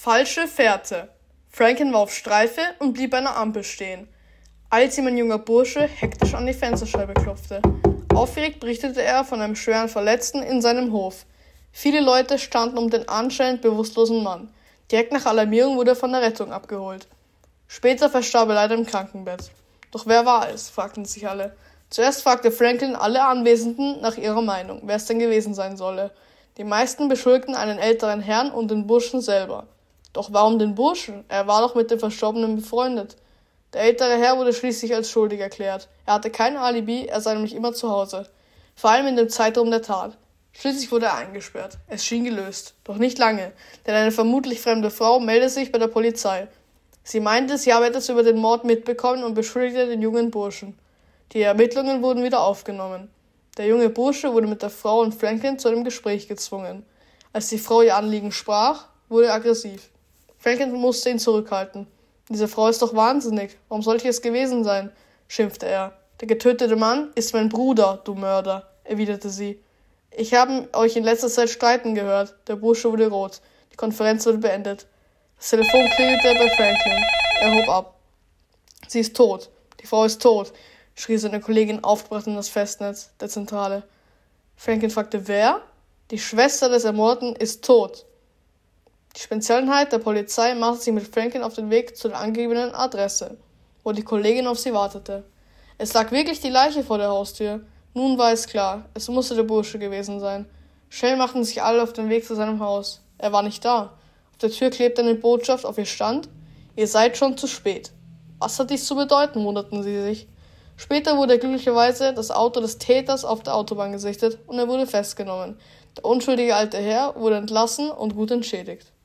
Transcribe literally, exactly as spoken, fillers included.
Falsche Fährte. Franklin war auf Streife und blieb bei einer Ampel stehen, als ihm ein junger Bursche hektisch an die Fensterscheibe klopfte. Aufgeregt berichtete er von einem schweren Verletzten in seinem Hof. Viele Leute standen um den anscheinend bewusstlosen Mann. Direkt nach Alarmierung wurde er von der Rettung abgeholt. Später verstarb er leider im Krankenbett. Doch wer war es, fragten sich alle. Zuerst fragte Franklin alle Anwesenden nach ihrer Meinung, wer es denn gewesen sein solle. Die meisten beschuldigten einen älteren Herrn und den Burschen selber. Doch warum den Burschen? Er war doch mit dem Verstorbenen befreundet. Der ältere Herr wurde schließlich als schuldig erklärt. Er hatte kein Alibi, er sei nämlich immer zu Hause. Vor allem in dem Zeitraum der Tat. Schließlich wurde er eingesperrt. Es schien gelöst. Doch nicht lange, denn eine vermutlich fremde Frau meldete sich bei der Polizei. Sie meinte, sie habe etwas über den Mord mitbekommen und beschuldigte den jungen Burschen. Die Ermittlungen wurden wieder aufgenommen. Der junge Bursche wurde mit der Frau und Franklin zu einem Gespräch gezwungen. Als die Frau ihr Anliegen sprach, wurde er aggressiv. Franklin musste ihn zurückhalten. »Diese Frau ist doch wahnsinnig. Warum sollte es gewesen sein?« schimpfte er. »Der getötete Mann ist mein Bruder, du Mörder«, erwiderte sie. »Ich habe euch in letzter Zeit streiten gehört.« Der Bursche wurde rot. Die Konferenz wurde beendet. Das Telefon klingelte bei Franklin. Er hob ab. »Sie ist tot. Die Frau ist tot«, schrie seine Kollegin aufgebracht in das Festnetz der Zentrale. Franklin fragte, wer? »Die Schwester des Ermordeten ist tot.« Die Spezialeinheit der Polizei machte sich mit Franklin auf den Weg zu der angegebenen Adresse, wo die Kollegin auf sie wartete. Es lag wirklich die Leiche vor der Haustür. Nun war es klar, es musste der Bursche gewesen sein. Schnell machten sich alle auf den Weg zu seinem Haus. Er war nicht da. Auf der Tür klebte eine Botschaft, auf ihr stand: »Ihr seid schon zu spät.« Was hat dies zu bedeuten, wunderten sie sich. Später wurde glücklicherweise das Auto des Täters auf der Autobahn gesichtet und er wurde festgenommen. Der unschuldige alte Herr wurde entlassen und gut entschädigt.